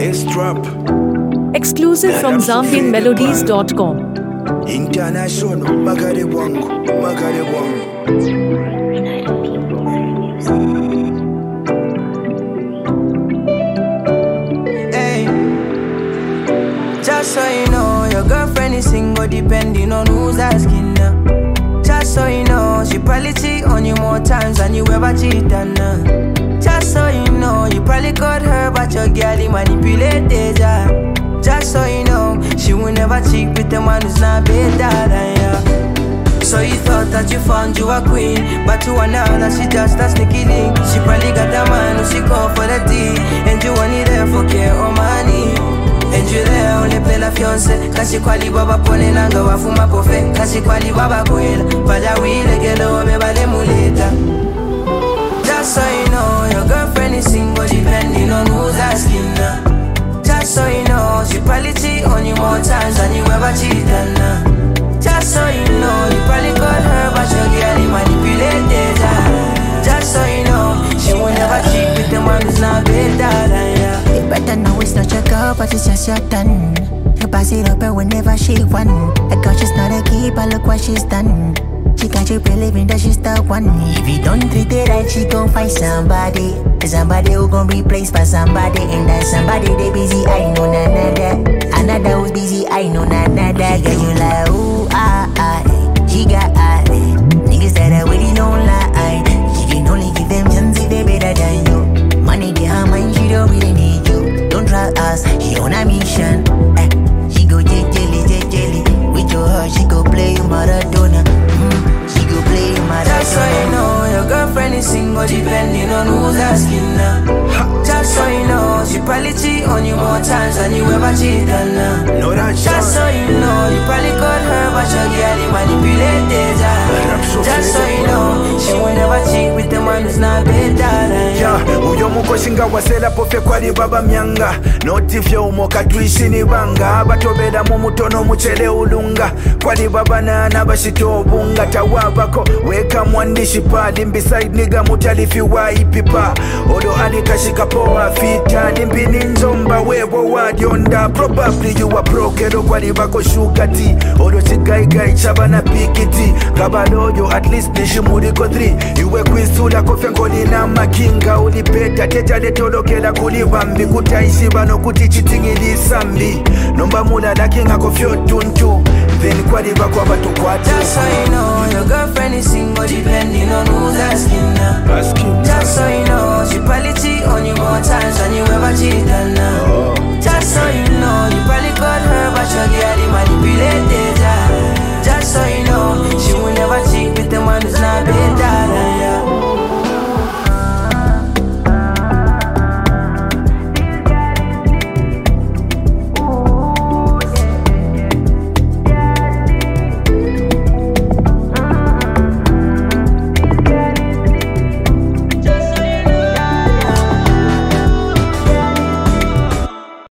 S-Trap. Exclusive from ZambianMelodies.com. International, Magare Wangu, Magare Wangu. Hey, just so you know, your girlfriend is single, depending on who's asking now. Just so you know, she probably cheat on you more times than you ever cheat on her. Just so you know, you probably got her, but your girl he manipulated ya. Just so you know, she will never cheat with the man who's not better than ya. So you thought that you found you a queen, but to another she just a sneaky link. She probably got a man who she call for the tea, and you only there for care or money. And you there only play la fiancé, cause she quali baba pone nanga wa fuma pofe, cause she quali baba kwela, pada wile gelo me bale muleta. Just so you know, your girlfriend is single, depending on who's asking her. Just so you know, she probably cheat on you more times than you ever cheat on her. Just so you know, you probably got her, but your girl he manipulated her. Just so you know, she will never cheat with the man who's not better than ya. You better know it's not your girl, but it's just your done. You pass it up and whenever she won. A girl, she's not a keeper, look what she's done. She got you believing that she's the one. If you don't treat it right, she gon' find somebody. Somebody who gon' replace for somebody. And that somebody they busy, I know another. Another who's busy, I know another. Girl, you like, ooh, she got niggas that are really don't lie. She can only give them chance if they better than you. Money they her mind, she don't really need you. Don't try us, she on a mission. She go jelly. With your heart, she go play Maradona. She go play Maradona. Just so you know, your girlfriend is single, depending on who's asking her. Just so you know, she probably cheat on you more times than you ever cheat on her. Just so you know, you probably got her, but your girl he manipulated her. Just so you know, she will never cheat with the man who's not better than you. Uyo mukoshinga wasela pofe kwali baba myanga. Notifyo umoka tuishini banga. Abatobeda mumutono muchele ulunga. Kwali baba na bashito obunga. Tawabako weka mwandishi padi. Beside niga mutalifi wa ipipa. Odo alikashika poa fita. Nimbini nzomba wewo wadionda. Probably you are broke. Edo kwali bako shukati. Odo chigaigai chabana pikiti. Kabaloyo at least nishimuriko 3. Iwe kwisula kofengoni na makinga. Ulipeta teja letolokela kulibambi. Kutaishi bano kuti chitingili sambi. Nomba mula lakinga kofyo tuntu. Then kwali bako abatu kwatu. Just so you know, your girlfriend is single, depending on who's asking her. Just so you know, she probably cheat on you more times than you ever cheat on her. Just so you know, you probably got her, but your girl he manipulated